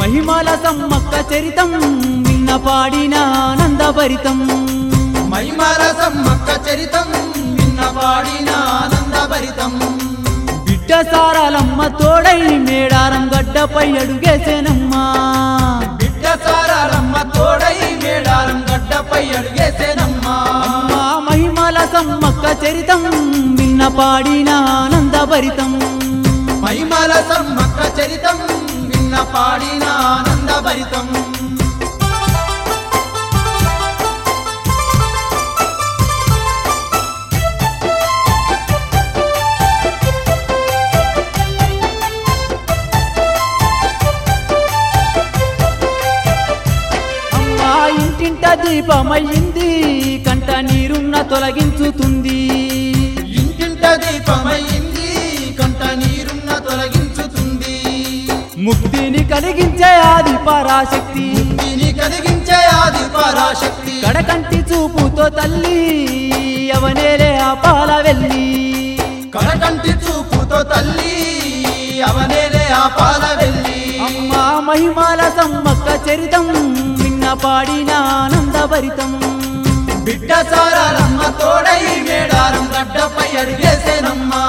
మహిమల సమ్మక్క చరితం విన్న పాడిన ఆనందభరితం మహిమల సమ్మక్క చరితం విన్న పాడిన ఆనందభరితం బిడ్డ సారాలమ్మ తోడై మేడారం గడ్డపై అడుగేసేనమ్మా బిడ్డ సారాలమ్మ తోడై మేడారం గడ్డపై అడుగేసేనమ్మా అమ్మా మహిమల సమ్మక్క చరితం విన్న పాడిన ఆనందభరితం మహిమల సమ్మక్క చరితం విన్న పాడిన ఆనందభరితం అమ్మా ఇంటింట దీపమయ్యింది కంట నీరున్న తొలగించుతుంది ఇంటింట దీపమయ్యింది కంట నీరున్న తొలగించుతుంది ముక్తిని కలిగించే ఆది పరాశక్తి దీని కలిగించే ఆది పరాశక్తి కడకంటి చూపుతో తల్లి అవనేలే ఆ పాల వెళ్ళి కడకంటి చూపుతో తల్లి అవనేలే ఆ పాల వెళ్ళి అమ్మా మహిమాల సమ్మక్క చరితం విన్న పాడిన ఆనందభరితం బిడ్డ సారాలమ్మ తోడై మేడారం గడ్డపై అడిగేసేనమ్మా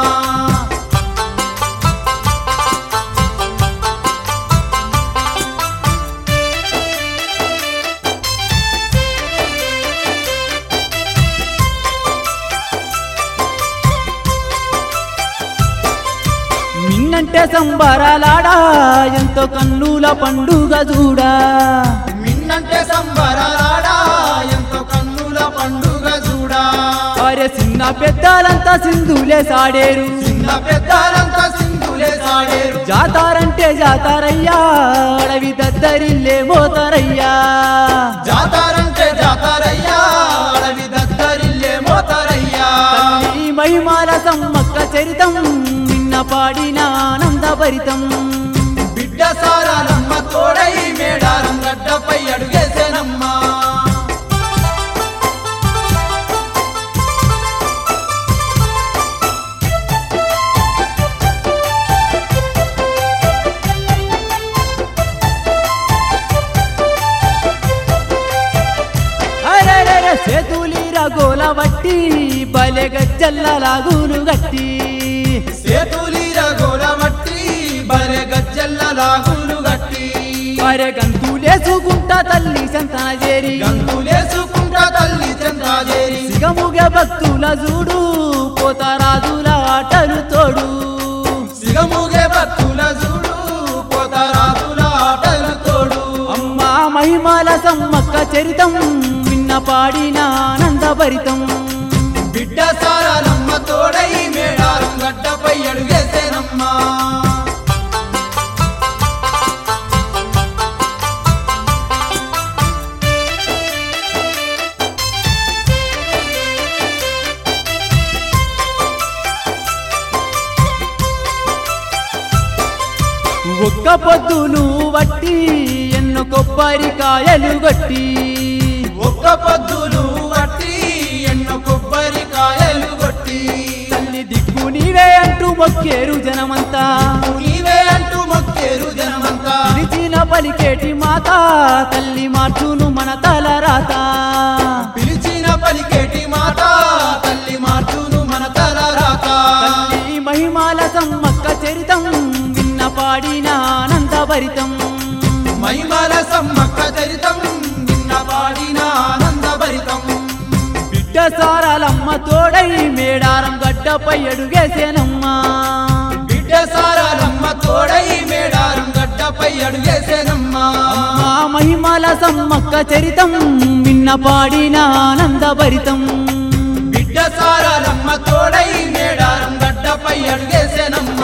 మిన్నంటే సంబరాలాడా ఎంతో కన్నుల పండుగ చూడా మిన్నంటే సంబరాలాడా ఎంతో కన్నుల పండుగ చూడా అరే చిన్న పెద్దలంతా సింధులే సాడేరు చిన్న పెద్దలంతా సింధులే సాడేరు జాతారంటే జాతారయ్యా అడవి దద్దరిల్లే మోతారయ్యా జాతారంటే జాతారయ్యా అడవి దద్దరిల్లే మోతారయ్యా తల్లి మహిమాల సమ్మక్క చరితం విన్న పాడిన ఆనందభరితం బిడ్డ సారాలమ్మ తోడై మేడారం గడ్డపై అడుగేసేనమ్మా అరెరెరె సేతులీర గోల వట్టి బలె గజ్జల్ల లాగులు గట్టి సేతులీర గోలమట్టి బరె గజ్జల్ల లాగులు గట్టి అరె గంతులేసుకుంటా తల్లి సంతన చేరి గంతులేసుకుంటా తల్లి చంద్రాజేరి సిగముగ భక్తుల చూడు పోతారాజుల ఆటలు తోడు సిగముగే భక్తుల చూడు పోతరాజుల ఆటలు తోడు అమ్మా మహిమాల సమ్మక్క చరితం విన్న పాడిన ఆనందభరితం బిడ్డ సారాలమ్మ తోడై మేడారం గడ్డపై అడుగేసేనమ్మా ఒక్క పొద్దులు వట్టి ఎన్నో కొబ్బరికాయలు గట్టి ఒక్క పొద్దులు వట్టి ఎన్నో కొబ్బరికాయలు కొట్టి తల్లి దిక్కు నీవే అంటూ మొక్కేరు జనమంతా నీవే అంటూ మొక్కేరు జనమంతా పిలిచిన పలికేటి మాత తల్లి మార్చును మన తల రాత పిలిచిన పలికేటి మాట తల్లి మార్చును మన తల రాత తల్లి మహిమాల సమ్మక్క చరితం విన్న పాడిన ఆనందభరితం మహిమల సమ్మక్క చరితం నిన్న పాడిన ఆనందభరితం బిడ్డ సారాలమ్మ తోడై మేడారం గడ్డపై అడుగేసేనమ్మా బిడ్డ సారాలమ్మ తోడై మేడారం గడ్డపై అడుగేసేనమ్మా అమ్మా మహిమాల సమ్మక్క చరితం విన్న పాడిన ఆనందభరితం బిడ్డ సారాలమ్మ తోడై మేడారం గడ్డపై అడుగేసేనమ్మా